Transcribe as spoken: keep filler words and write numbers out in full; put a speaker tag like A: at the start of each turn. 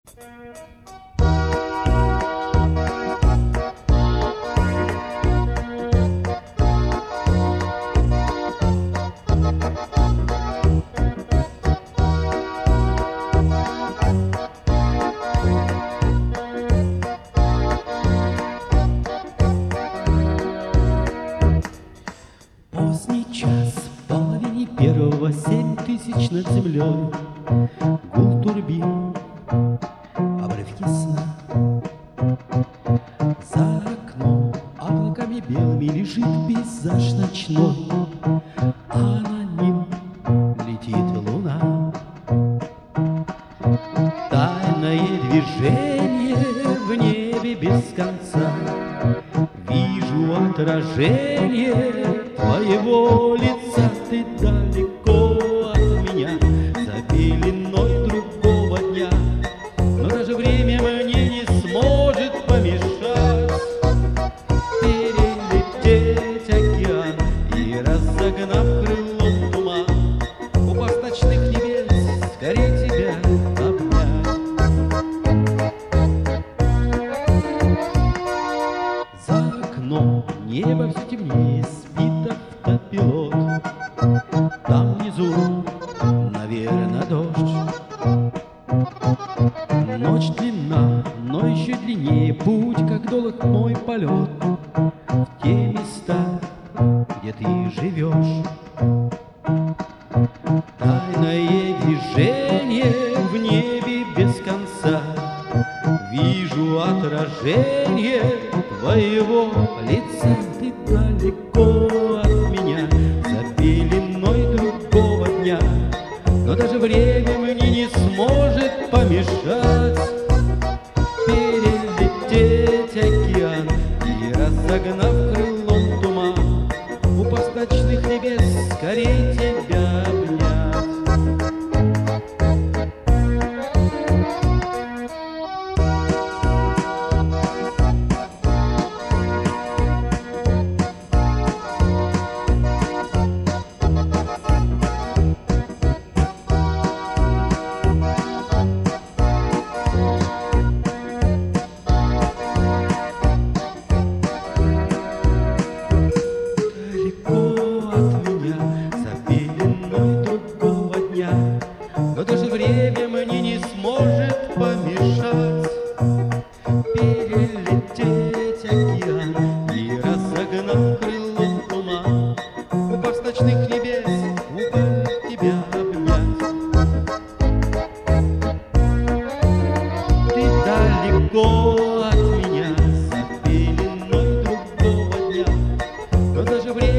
A: Поздний час, в половине первого, семь тысяч над землей, гул турбин, обрывки сна. За окном облаками белыми лежит пейзаж ночной, а на нем летит луна. Тайное движение в небе без конца, вижу отражение твоего лица. Ты далеко от меня, за пеленой другого дня, но даже время мне не сможет помешать перелететь океан и, разогнав крылом туман, упасть ночных небес, скорее тебя обнять. За окном небо все темнее, спит автопилот. Там внизу, наверное, дождь. Ночь длинна, но еще длиннее путь, как долг мой полет в те места, где ты живешь. Тайное движение в небе без конца, вижу отражение твоего лица. Ты далеко от меня, за пеленой другого дня, но даже время мне не сможет помешать перелететь океан и, разогнав крылом туман, упасть ночных небес, скорей тебя обнять. Но даже время мне не сможет помешать перелететь океан и, разогнав крылом туман, упасть ночных небес, упасть тебя обнять. Ты далеко от меня, за пеленой другого дня, но даже время